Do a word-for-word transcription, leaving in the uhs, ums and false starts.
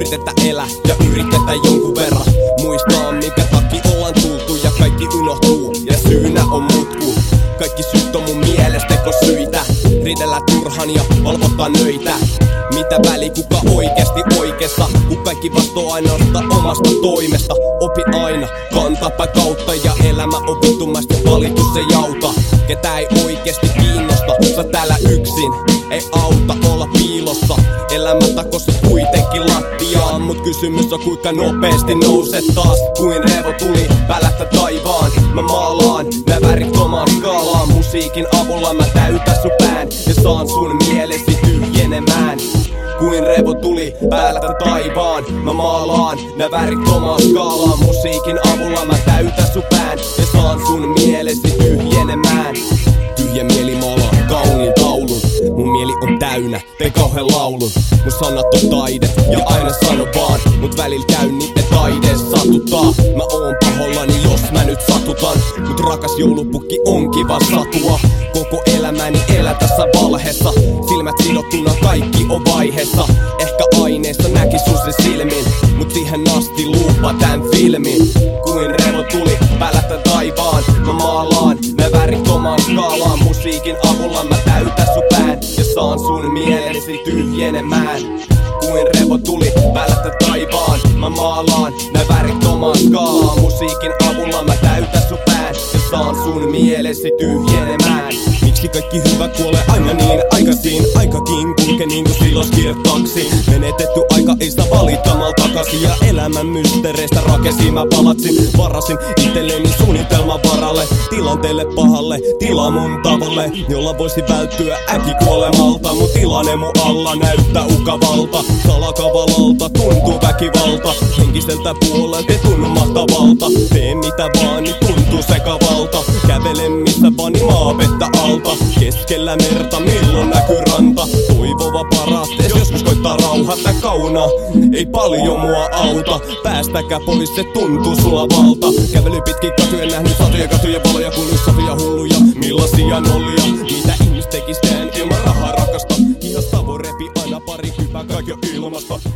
yritetä elää ja yritetä jonkun verran muistaa minkä takia ollaan tultu ja kaikki unohtuu ja syynä on mutku. Kaikki syyt on mun mielestä tekosyitä, riidellä turhan ja valvottaa nöitä. Mitä väli kuka oikeesti oikeessa, kun kaikki vastoo ainoastaan omasta toimesta. Opi aina kantapä kautta ja elämä on vittumästi valitus se jauta. Ketä ei oikeesti kiinnosta, sä täällä yksin, ei auta olla piilossa. Elämä takosi kuitenkin lattiaan, mut kysymys on kuinka nopeesti nouset taas. Kuin Revo tuli välättä taivaan, mä maalaan nää värit omaan skaalaan. Musiikin avulla mä täytän sun pään ja saan sun mielesi tyhjenemään. Kuin Revo tuli päältä taivaan, mä maalaan nää värit omaan skaalaan. Musiikin avulla mä täytän sun pään ja saan sun mielesi tyhjenemään. Tyhjä mieli maalaa kauniin taulun, mun mieli on täynnä, teen kauhean laulun. Mun sanat on taide ja aina sano vaan, mut välillä käy niitten taide satuttaa. Mä oon pahollani jos mä nyt satutan, mut rakas joulupukki on kiva satua. Koko elämäni elä tässä valheessa, silmät sidottuna kaikki on vaiheessa. Ehkä aineessa näki sun se silmin, mut siihen asti luupa tän filmin. Kuin Revo tuli päältä taivaan, mä maalaan nää värit omaan skaalaan. Musiikin avulla mä täytän sun pään ja saan sun mielesi tyhjenemään. Kuin Revo tuli päältä taivaan, mä maalaan nää värit omaan skaalaan. Musiikin avulla mä täytän sun pään ja saan sun mielesi tyhjenemään. Miksi kaikki hyvä kuolee aina niin aikaisin? Aikakin kulke niinku siloskirtaksi. Menetetty aika ei sitä valittamalla takaisin. Ja elämän mysteereistä rakensin mä palatsin. Varasin itselleni suunnitelman varalle, tilanteelle pahalle, tila mun tavalle, jolla voisi välttyä äkikuolemalta. Mut tilanne mun alla näyttää ukavalta, salakavalalta tuntuu väkivalta. Henkiseltä puolelta ei tunnu mahtavalta, tee mitä vaan niin tuntuu sekavalta. Kävelen missä vaan niin maavettä alta, keskellä merta milloin näkyy ranta. Toivova parasta, jos joskus koittaa rauhata kauna, ei paljon mua auta. Päästäkää pois, se tuntuu sulla valta. Kävely pitkin katuja, nähnyt satoja katuja valoja, kuuluu satoja hulluja, millaisia nollia. Mitä ihmis tekis tän ilman rahaa rakasta, hihas tavo repi aina pari hyvää kaikki ilmasta.